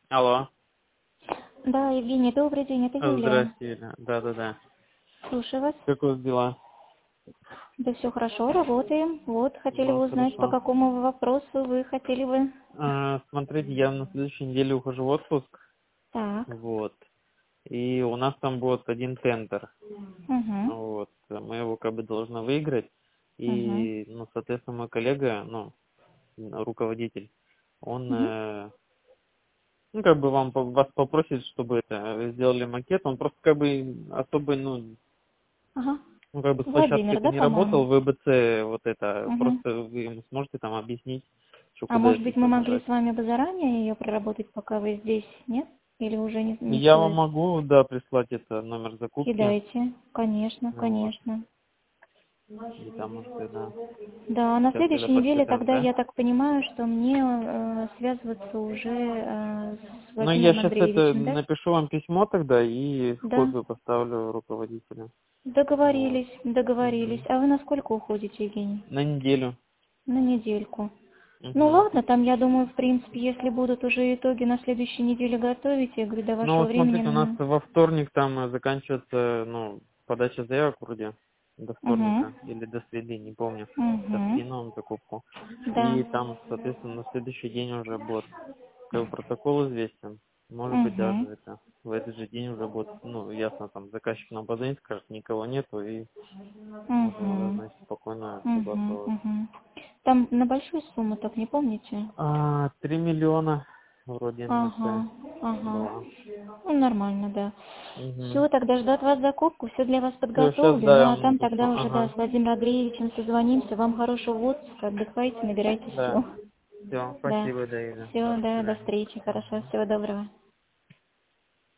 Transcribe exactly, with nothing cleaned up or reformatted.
Алло. Да, Евгений, добрый день, это А, Юлия. Здрасте, Юля. Да-да-да. Слушаю вас. Как у вас дела? Да все хорошо, работаем. Вот, хотели Ну, бы узнать, по хорошо. какому вопросу вы хотели бы. А, смотрите, я на следующей неделе ухожу в отпуск. Так. Вот. И у нас там будет один тендер. Угу. Вот. Мы его как бы должны выиграть. Угу. И, ну, соответственно, мой коллега, ну, руководитель, он, Угу. э, ну, как бы вам, по- вас попросит, чтобы это, э, сделали макет. Он просто как бы особо, ну, Ага. ну, как бы с площадкой Владимир, это да, не работал, по-моему? в ВБЦ вот это, Угу. просто вы ему сможете там объяснить, что А куда может это быть, мы все могли нажать. с вами бы заранее ее проработать, пока вы здесь, нет? Или уже не, не Я вам стоит? могу, да, прислать это номер закупки, Кидайте. Конечно, вот, конечно. и там можете, да. Да, на Сейчас тогда следующей неделе подпишем, тогда да? я так понимаю, что мне э, связываться уже э, с Ну, я Владимиром сейчас это Андреевичем, да? напишу вам письмо тогда и в Да. копию поставлю руководителю. Вот. Договорились, договорились. Мгм. А вы на сколько уходите, Евгений? На неделю. На недельку. Ну Мгм. ладно, там, я думаю, в принципе, если будут уже итоги на следующей неделе готовить, я говорю, до Ну, вашего вот времени... смотрите, у нас м, во вторник там э, заканчивается, ну, подача заявок вроде до Угу, вторника или до среды, не помню. Сейчас угу, скину вам закупку. да, И там, соответственно, на следующий день уже будет как бы протокол известен. Может быть, даже угу, это в этот же день уже будет, ну, ясно, там заказчик нам позвонит, скажет, никого нету, и можно уже, угу, значит, спокойно угу, согласовывать. угу. Там на большую сумму, так не помните? А, три миллиона вроде инвестиция Ага, ага. была. Ну, нормально, да. Угу. Все, тогда жду от вас закупку, все для вас Все, сейчас, подготовлю. да, я Ну, а вам там напишу. тогда уже, да, Ага. с Владимиром Андреевичем созвонимся. Вам хорошего отпуска, отдыхайте, набирайте Да. сил. Все, Да. спасибо, Даиля. Все, Да, до да, до свидания. встречи, хорошо, Мгм. всего доброго.